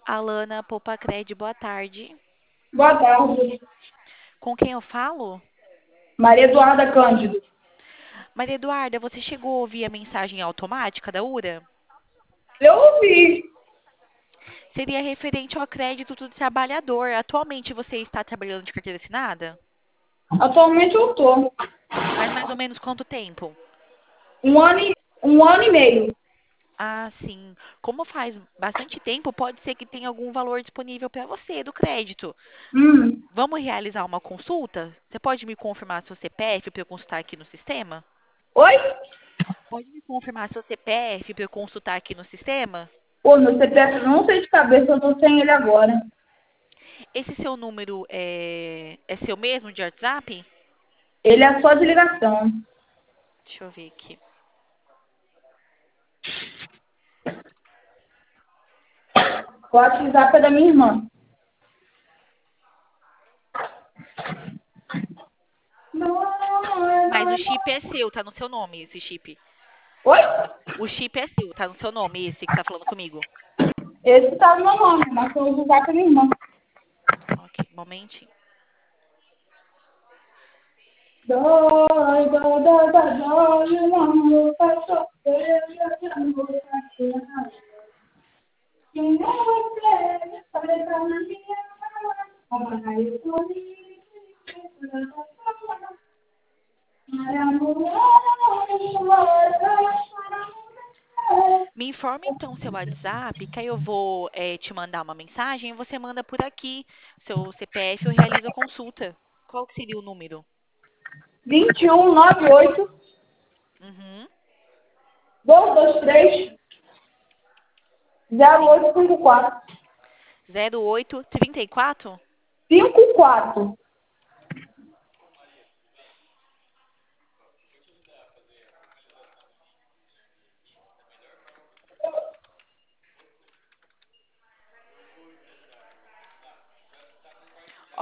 Alana Popacred, boa tarde. Boa tarde. Com quem eu falo? Maria Eduarda Cândido. Maria Eduarda, você chegou a ouvir a mensagem automática da URA? Eu ouvi. Seria referente ao crédito do trabalhador. Atualmente você está trabalhando de carteira assinada? Atualmente eu tô. Faz mais ou menos quanto tempo? Um ano e meio. Ah, sim. Como faz bastante tempo, pode ser que tenha algum valor disponível para você do crédito. Hum. Vamos realizar uma consulta? Você pode me confirmar seu CPF para eu consultar aqui no sistema? Oi? Pode me confirmar seu CPF para eu consultar aqui no sistema? Pô, meu CPF eu não sei de cabeça, eu tô sem ele agora. Esse seu número é seu mesmo de WhatsApp? Ele é só de ligação. Deixa eu ver aqui. O WhatsApp é da minha irmã. Mas o chip é seu, tá no seu nome, esse chip. Oi? O chip é seu, tá no seu nome, esse que tá falando comigo. Esse tá no meu nome, mas o WhatsApp é da minha irmã. Ok, momentinho. Dói, dói, dói, dói, dói, o amor vai sofrer, o amor vai chorar. Quem é você? Sabe pra minha alma, vai sorrir, Me informa então seu WhatsApp, que aí eu vou te mandar uma mensagem e você manda por aqui seu CPF, eu realizo a consulta. Qual que seria o número? 2198 Uhum, 223 sim. 0854. 0834? 54.